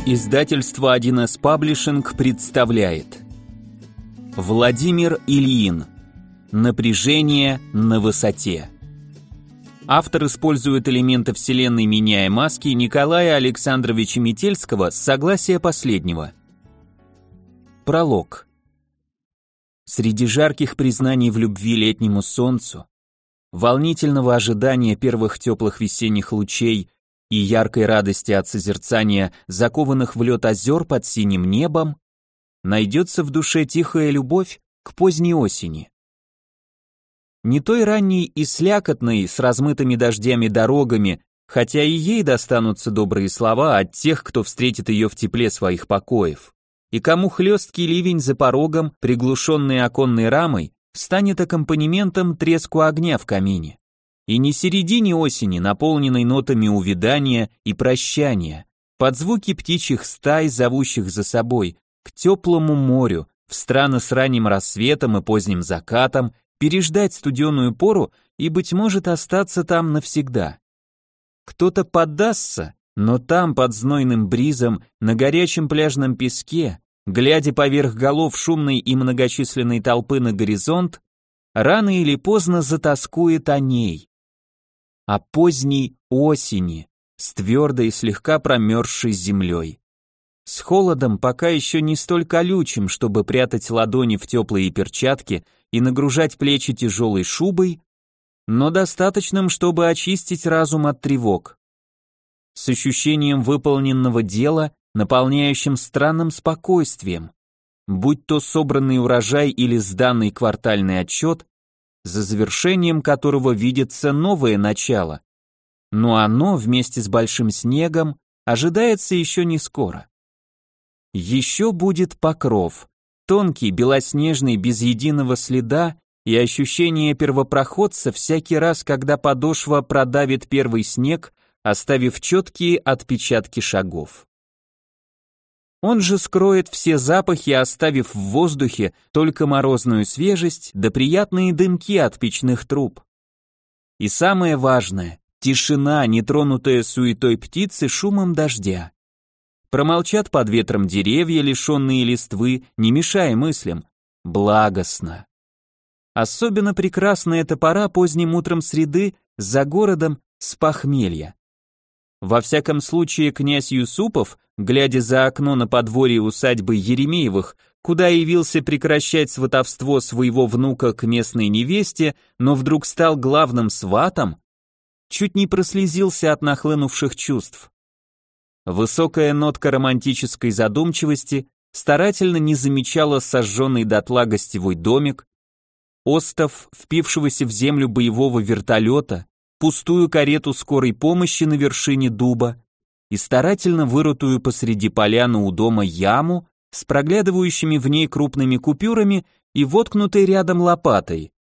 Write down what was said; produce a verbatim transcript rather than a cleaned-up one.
Издательство один эс Паблишинг представляет Владимир Ильин. Напряжение на высоте. Автор использует элементы вселенной, меняя маски, Николая Александровича Метельского с согласия последнего. Пролог. Среди жарких признаний в любви летнему солнцу, волнительного ожидания первых теплых весенних лучей и яркой радости от созерцания закованных в лед озер под синим небом, найдется в душе тихая любовь к поздней осени. Не той ранней и слякотной, с размытыми дождями дорогами, хотя и ей достанутся добрые слова от тех, кто встретит ее в тепле своих покоев, и кому хлесткий ливень за порогом, приглушенный оконной рамой, станет аккомпанементом треску огня в камине. И не середине осени, наполненной нотами увядания и прощания, под звуки птичьих стай, зовущих за собой, к теплому морю, в страны с ранним рассветом и поздним закатом, переждать студеную пору и, быть может, остаться там навсегда. Кто-то поддастся, но там, под знойным бризом, на горячем пляжном песке, глядя поверх голов шумной и многочисленной толпы на горизонт, рано или поздно затоскует о ней. О поздней осени, с твердой и слегка промерзшей землей. С холодом пока еще не столь колючим, чтобы прятать ладони в теплые перчатки и нагружать плечи тяжелой шубой, но достаточным, чтобы очистить разум от тревог. С ощущением выполненного дела, наполняющим странным спокойствием, будь то собранный урожай или сданный квартальный отчет, за завершением которого видится новое начало, но оно вместе с большим снегом ожидается еще не скоро. Еще будет покров, тонкий, белоснежный, без единого следа, и ощущение первопроходца всякий раз, когда подошва продавит первый снег, оставив четкие отпечатки шагов. Он же скроет все запахи, оставив в воздухе только морозную свежесть да приятные дымки от печных труб. И самое важное — тишина, нетронутая суетой птицы шумом дождя. Промолчат под ветром деревья, лишенные листвы, не мешая мыслям. Благостно. Особенно прекрасна эта пора поздним утром среды за городом с похмелья. Во всяком случае, князь Юсупов, глядя за окно на подворье усадьбы Еремеевых, куда явился прекращать сватовство своего внука к местной невесте, но вдруг стал главным сватом, чуть не прослезился от нахлынувших чувств. Высокая нотка романтической задумчивости старательно не замечала сожженный дотла гостевой домик, остов, впившегося в землю боевого вертолета, пустую карету скорой помощи на вершине дуба и старательно вырытую посреди поляны у дома яму с проглядывающими в ней крупными купюрами и воткнутой рядом лопатой.